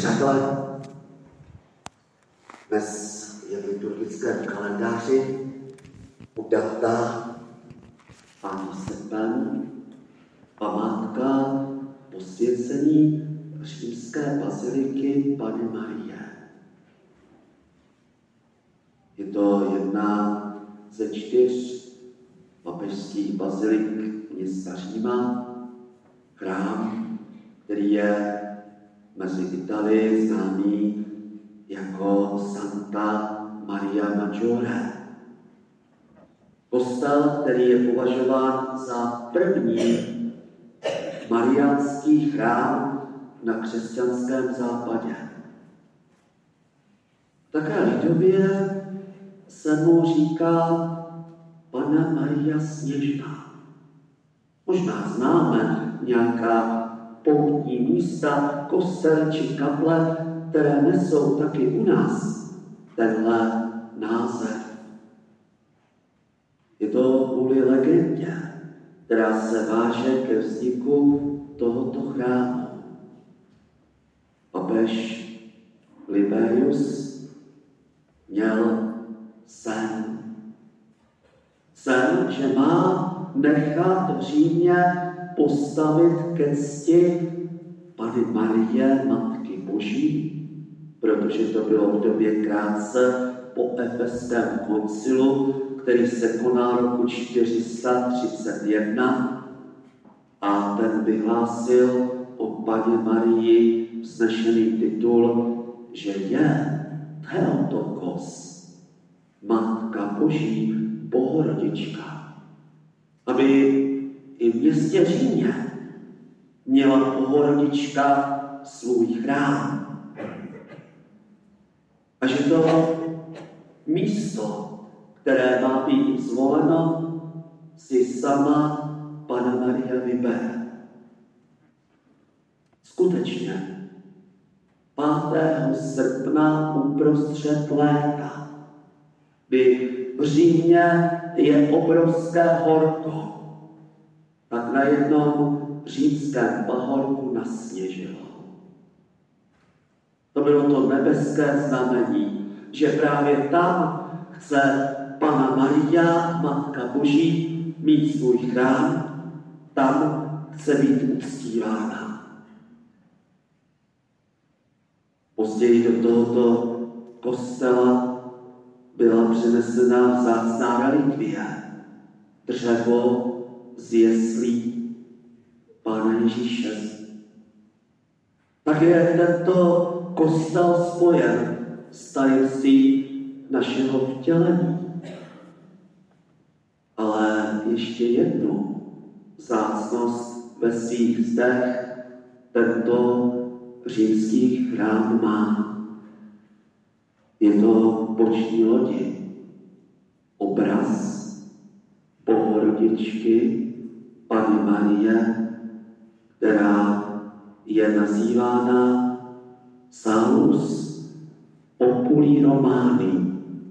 Přátelé, dnes je v liturgickém kalendáři u data 5. srpen památka posvěcení římské baziliky Panny Marie. Je to jedna ze 4 papežských bazilik města Říma, chrám, který je mezi Italii známý jako Santa Maria Maggiore. Kostel, který je považován za první mariánský chrám na křesťanském západě. Také lidově se mu říká Panna Maria Sněžná. Možná známe nějaká poutní místa, kostel či kaple, které nesou taky u nás tenhle název. Je to kvůli legendě, která se váže ke vzniku tohoto chrámu. Papež Liberius měl sen. Sen, že má nechat v Římě postavit ke cti Panny Marie, Matky Boží, protože to bylo v době krátce po Efeském koncilu, který se konal roku 431 a ten vyhlásil o Panně Marii vznešený titul, že je Theotokos, Matka Boží, Bohorodička. Aby i v městě Římě měla Bohorodička svůj chrám. A že to místo, které má být zvoleno, si sama Panna Maria vybere. Skutečně, 5. srpna uprostřed léta, kdy v Římě je obrovské horko, tak na jednom římském pahorku nasněžilo. To bylo to nebeské znamení, že právě tam chce Panna Maria, Matka Boží, mít svůj chrám, tam chce být uctívána. Později do tohoto kostela byla přenesena vzácná relikvie, dřevo z jeslí Pána Ježíše. Tak je tento kostel spojen s tajemství našeho vtělení. Ale ještě jednu vzácnost ve svých zdech tento římský chrám má. Je to boční lodi, obraz Bohorodičky Panny Marie, která je nazývána Salus Populi Romani,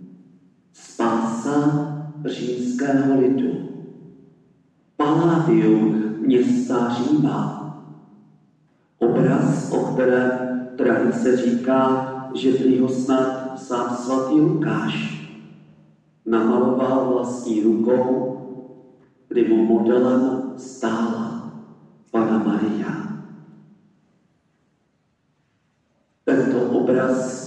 spása římského lidu, Palladium města Říma, obraz, o kterém tradice říká, že prý ho snad sám svatý Lukáš namaloval vlastní rukou, kdy mu modelem stála Panna Maria. Tento obraz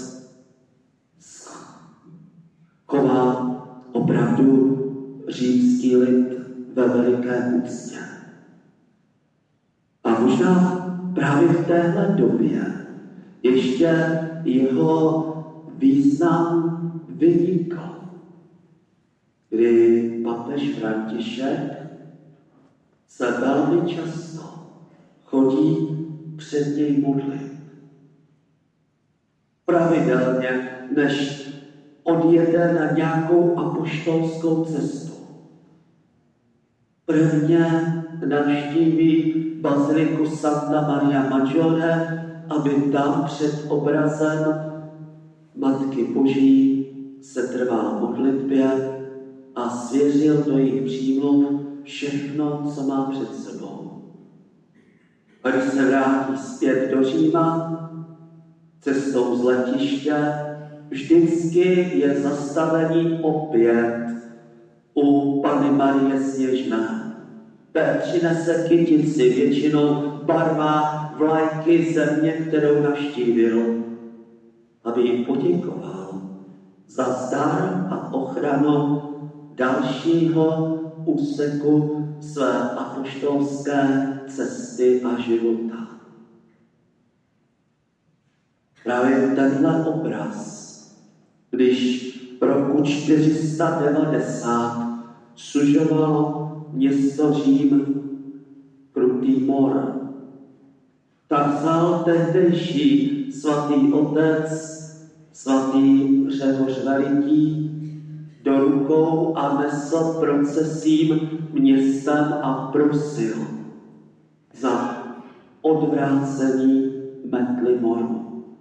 chová opravdu římský lid ve veliké úctě. A možná právě v téhle době ještě jeho význam vynikl, kdy papež František se velmi často chodí před něj modlit. Pravidelně, než odjede na nějakou apoštolskou cestu. Prvně navštíví baziliku Santa Maria Maggiore, aby tam před obrazem Matky Boží se trval v modlitbě a svěřil do jejich přímluv všechno, co má před sebou. A když se vrátí zpět do Říma, cestou z letiště vždycky je zastavení opět u Panny Marie Sněžné. Té přinese kytici, většinou v barvách vlajky země, kterou navštívil, aby jim poděkoval za zdar a ochranu dalšího úseku své apoštolské cesty a života. Právě tenhle obraz, když roku 490 sužovalo město Řím krutý mor, tak vzal tehdejší svatý otec, svatý Řehoř Veliký, do rukou a nesl procesím městem a prosil za odvrácení metly moru.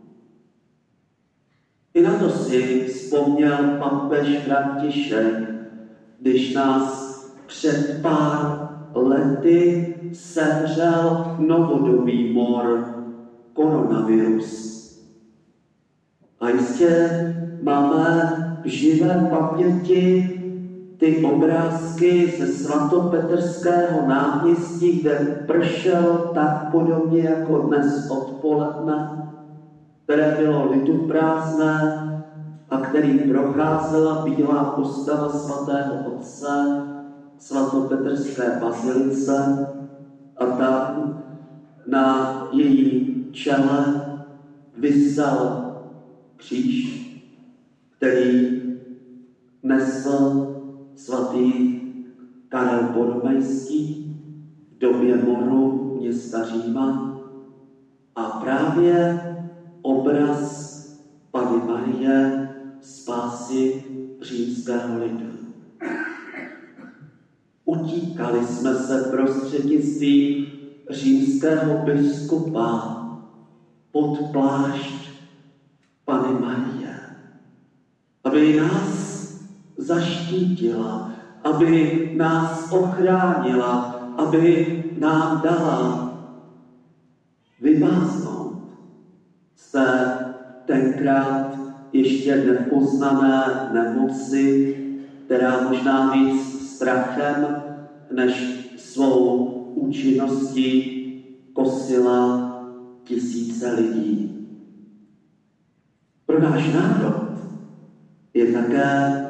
I na to si vzpomněl papež František, když nás před pár lety sevřel novodobý mor, koronavirus. A jistě máme v živé paměti ty obrázky ze svatopetrského náměstí, kde pršel tak podobně jako dnes odpoledne, které bylo liduprázdné a který procházela bílá postava svatého otce svatopetrské bazilice a tam na její čele visel kříž, který nesl svatý Karel Boromejský v době moru města Říma. A právě obraz Panny Marie spásy římského lidu. Utíkali jsme se prostřednictvím římského biskupa pod plášť Panny Marie, aby nás zaštítila, aby nás ochránila, aby nám dala vymáznout z té tenkrát ještě nepoznané nemoci, která možná víc strachem než svou účinností kosila tisíce lidí. Pro náš národ je také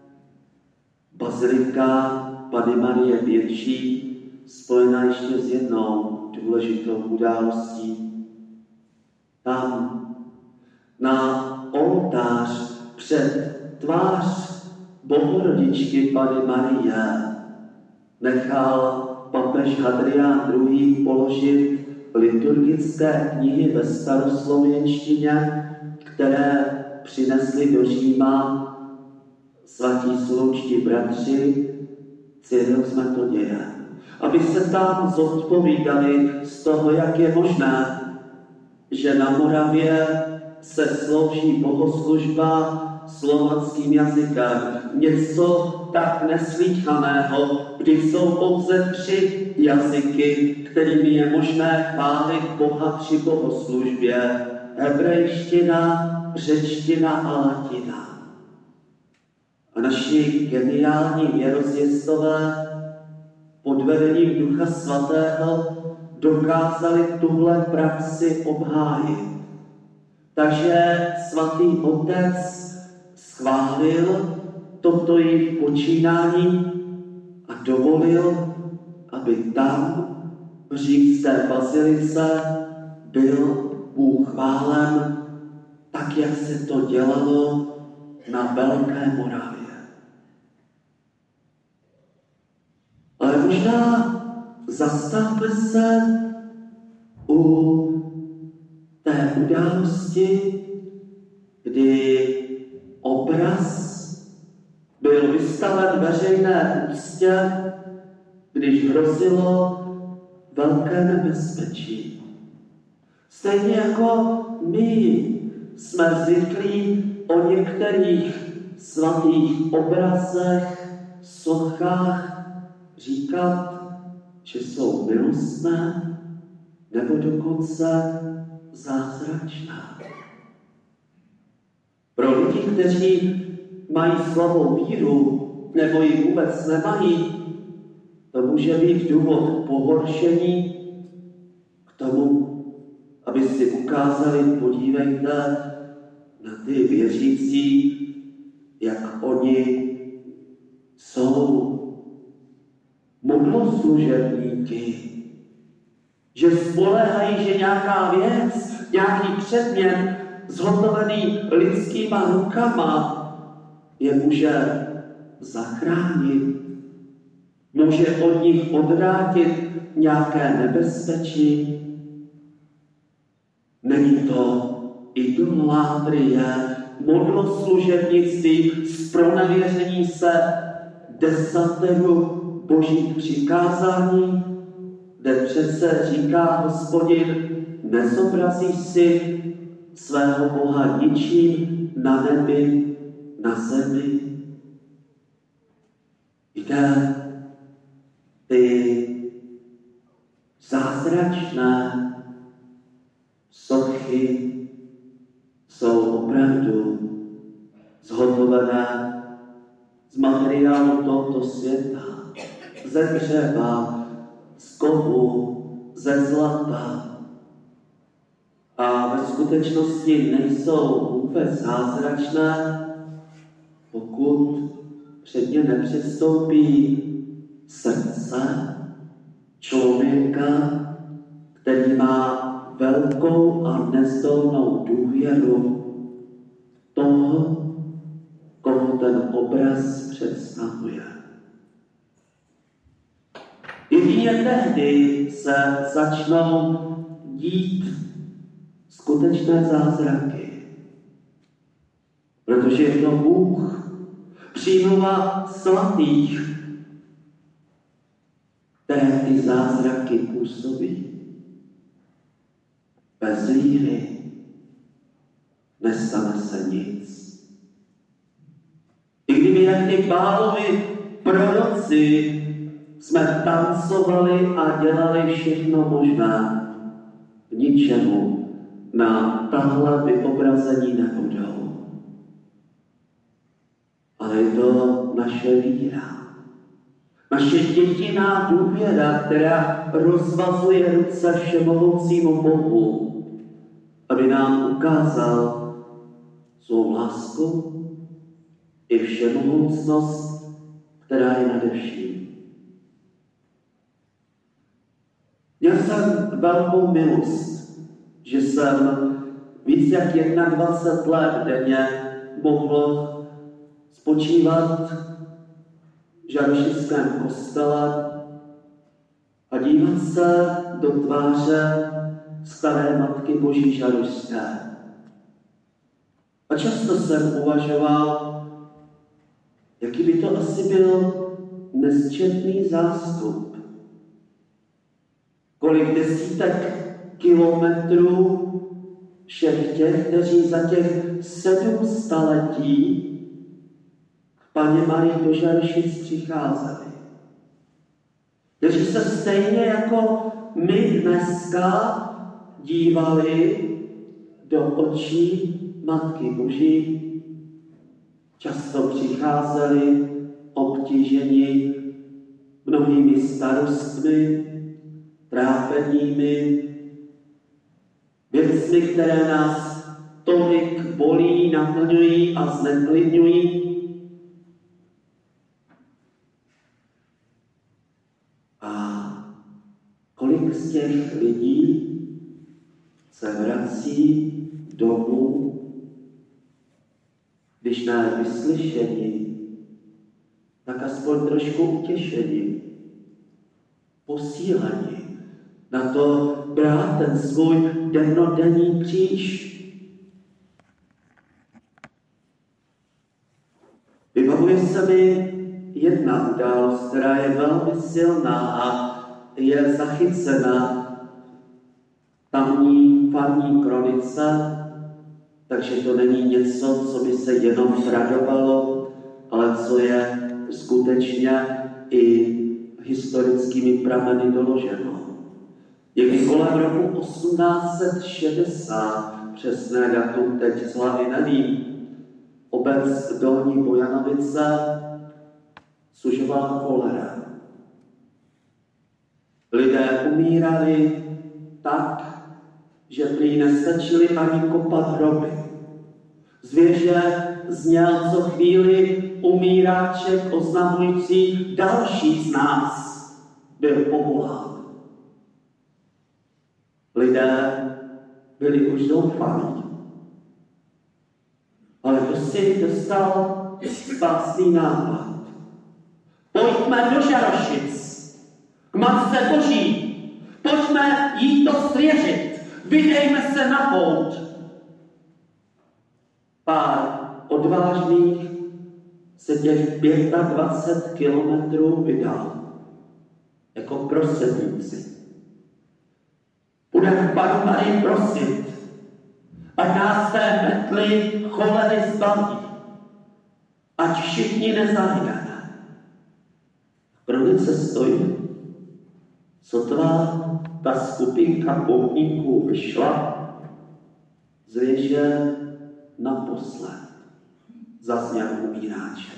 bazilika Panny Marie Větší spojená ještě s jednou důležitou událostí. Tam na oltář před tvář Bohorodičky Panny Marie nechal papež Hadrián II. Položit liturgické knihy ve staroslověnštině, které přinesli do Říma svatí slunčtí bratři Cyril z Metoděje, aby se tam zodpovídali z toho, jak je možné, že na Moravě se slouží bohoslužba slovanským jazykem. Něco tak neslýchaného, kdy jsou pouze 3 jazyky, kterými je možné chválit Boha při bohoslužbě. Hebrejština, řečtina a latina. A naši geniální věrozvěstové pod vedením Ducha Svatého dokázali tuhle praxi obhájit. Takže svatý otec schválil toto jejich počínání a dovolil, aby tam v římské bazilice byl Bůh chválen, tak jak se to dělalo na Velké Moravě. Ale možná zastavme se u té události, kdy obraz byl vystaven veřejné úctě, když hrozilo velké nebezpečí. Stejně jako my jsme zvyklí o některých svatých obrazech, sochách říkat, že jsou milostné nebo dokonce zázračné. Pro lidi, kteří mají slabou víru nebo ji vůbec nemají, to může být důvod pohoršení k tomu, aby si ukázali, podívejte na ty věřící, jak oni jsou modloslužebníky, že spoléhají, že nějaká věc, nějaký předmět zhotovený lidskýma rukama je může zachránit, může od nich odvrátit nějaké nebezpečí. Není to idolatrie, modloslužebnictví, zpronevěření se desateru božích přikázání, kde přece říká Hospodin, nezobrazí si svého Boha ničím na nebi, na zemi. Víte, ty zázračné sochy jsou opravdu zhotovené z materiálu tohoto světa, ze dřeva, z kovu, ze zlata. A ve skutečnosti nejsou vůbec zázračné, pokud před ně nepředstoupí srdce člověka, který má velkou a nezdolnou důvěru toho, koho ten obraz představuje. Jedině tehdy se začnou dít skutečné zázraky, protože je to Bůh, přímluva svatých, které ty zázraky působí. Bez víry nestane se nic. I kdyby jak ty Bálovi proroci jsme tancovali a dělali všechno možné, k ničemu nám tahle vyobrazení nebudou. Ale je to naše víra. Naše jediná důvěra, která rozvazuje ruce všemohoucímu Bohu, aby nám ukázal svou lásku i všemohoucnost, která je nade vším. Měl jsem velkou milost, že jsem víc jak 21 let denně mohl spočívat v Žarošickém kostele a dívat se do tváře staré Matky Boží Žarošské. A často jsem uvažoval, jaký by to asi byl nesčetný zástup. Kolik desítek kilometrů všech těch, kteří za těch 7 staletí k Panně Marii do Žarošic přicházeli. Kteří se stejně jako my dneska dívali do očí Matky Boží, často přicházeli obtíženi mnohými starostmi, trápeními, věcmi, které nás tolik bolí, naplňují a zneklidňují. A kolik z těch lidí se vrací domů, když ne vyslyšení, tak aspoň trošku utěšení, posílení na to brát ten svůj dennodenní kříž. Vybavuje se mi jedna událost, která je velmi silná a je zachycena tamní farní kronice, takže to není něco, co by se jenom tradovalo, ale co je skutečně i historickými prameny doloženo. Někdy kolem roku 1860, přesné datum teď z hlavy nevím, obec Dolní Bojanovice sužovala cholera. Lidé umírali tak, že prý nestačili ani kopat hroby. Zvěře zněl co chvíli umíráček oznamující další z nás byl povolán. Lidé byli už zoufalí. Ale to si dostal spásný nápad. Pojďme do Žarošic, k Matce Boží. Pojďme jí to svěřit. Vydejme se na pouť. Pár odvážných se těch 25 kilometrů vydal jako prosebníci. Budeme Panu Marii prosit, ať nás té metly cholery zbaví, ať všichni nezahyneme. Kronice stojí, sotva ta skupinka poutníků vyšla, zvěže naposled zazněl umíráček.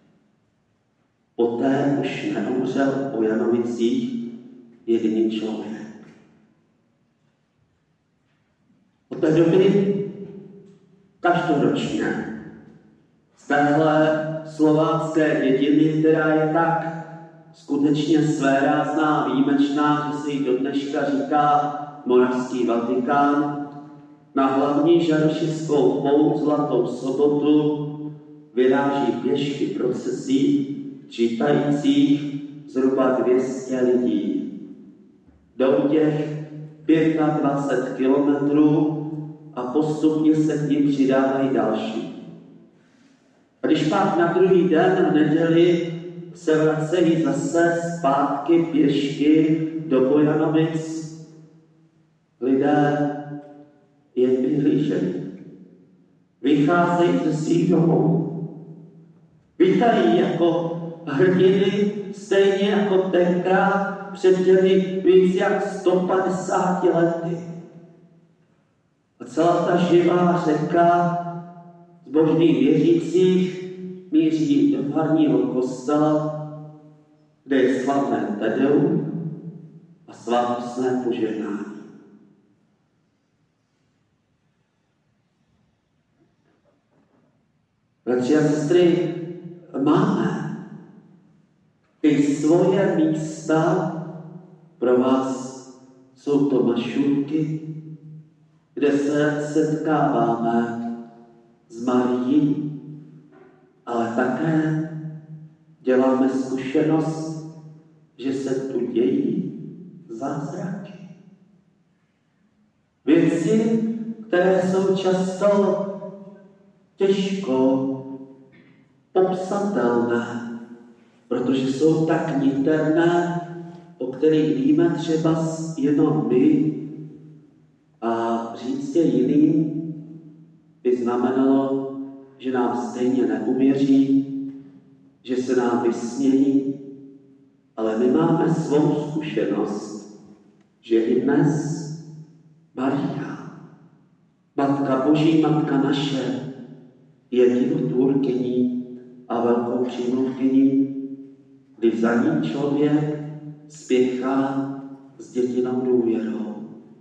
Poté už neumřel v Bojanovicích jediný člověk. Od té doby každoročně z téhle slovácké dědiny, která je tak skutečně svérázná, výjimečná, že se jí do dneška říká Moravský Vatikán, na hlavní žarošickou pouť Zlatou sobotu vyráží pěšky procesí čítajících zhruba 200 lidí. Jdou těch 25 kilometrů a postupně se k nim přidávají další. A když pak na druhý den v neděli se vracejí zase zpátky pěšky do Bojanovic, lidé je vyhlížejí. Vycházejí ze svých domovů. Vítají jako hrdiny, stejně jako tenkrát před těmi víc jak 150 lety. A celá ta živá řeka zbožných věřících míří do farního kostela, kde je slavné Tedeum a slavnostné požehnání. Bratři a sestry, máme i svoje místa pro vás. Jsou to mašůvky, kde se setkáváme s Marií, ale také děláme zkušenost, že se tu dějí zázraky. Věci, které jsou často těžko popsatelné, protože jsou tak niterné, o kterých víme třeba jenom my, a říct je jiným by znamenalo, že nám stejně neuvěří, že se nám vysmějí, ale my máme svou zkušenost, že i dnes Maria, Matka Boží, Matka naše, je divotvůrkyní a velkou přímluvkyní, kdy za ní člověk spěchá s dětinou důvěrou.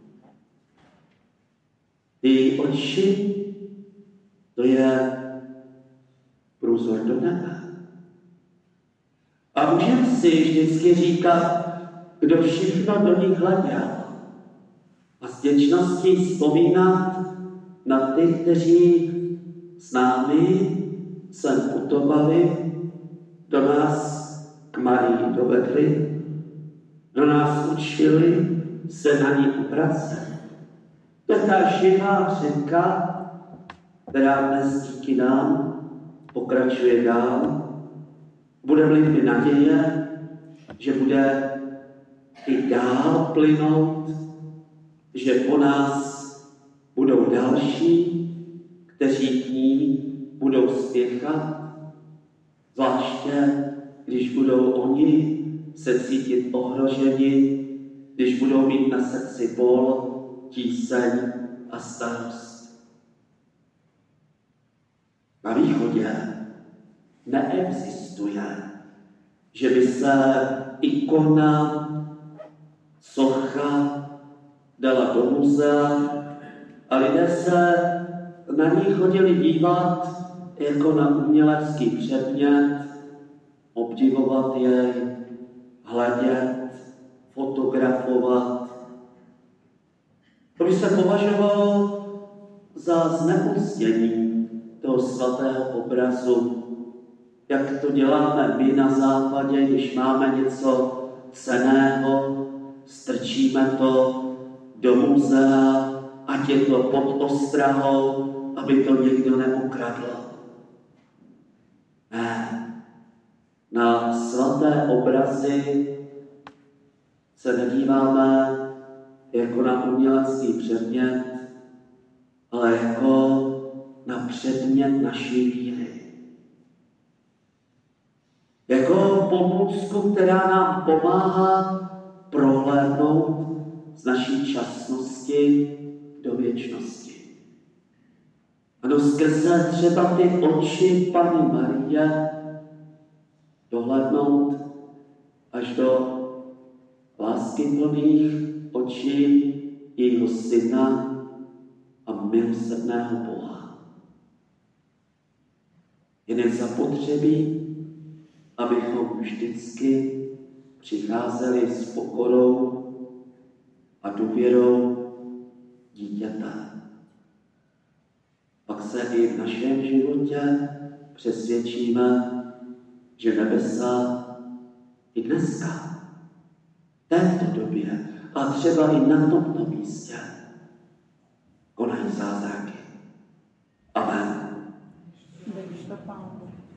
Její oči, to je průzor do nebe. A můžeme si vždycky říkat, kdo všechno do nich hleděl. A s vděčností vzpomínat na ty, kteří s námi sem putovali, do nás k Marii dovedli, do nás učili se na ní obracet. To je ta živá řeka, která dnes díky nám pokračuje dál. Bude-li mi naděje, že bude i dál plynout, že po nás budou další, kteří k ní budou spěchat, zvláště když budou oni se cítit ohroženi, když budou mít na srdci bol, tíseň a starost. Na východě neexistuje, že by se ikona, socha dala do muzea a lidé se na ní chodili dívat jako na umělecký předmět, obdivovat jej, hledět, fotografovat. To by se považovalo za zneuctění toho svatého obrazu, jak to děláme my na západě, když máme něco cenného, strčíme to do muzea, ať je to pod ostrahou, aby to někdo neukradl. Ne, na svaté obrazy se nedíváme jako na umělecký předmět, ale jako na předmět naší víry. Jako pomůcku, která nám pomáhá prohlédnout z naší časnosti do věčnosti. Ano, skrze třeba ty oči Panny Marie dohlédnout až do láskyplných očí jejího syna a milosrdného Boha. Jen je zapotřebí, abychom vždycky přicházeli s pokorou a důvěrou dítěte. Pak se i v našem životě přesvědčíme, že nebesa i dneska, v této době a třeba i na tomto místě konají zázraky. Amen.